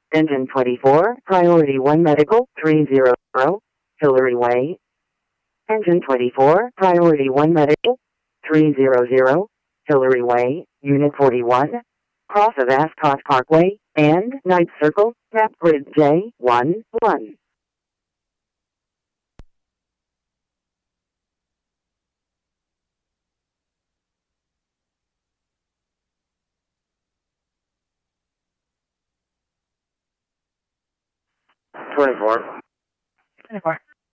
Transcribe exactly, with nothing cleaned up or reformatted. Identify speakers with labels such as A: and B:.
A: Engine twenty-four, Priority one Medical, three hundred, Hillary Way. Engine twenty-four, Priority one Medical, three hundred, Hillary Way, Unit forty-one, cross of Ascot Parkway, and Night Circle, Map Grid J one one.
B: twenty-four.
C: twenty-four.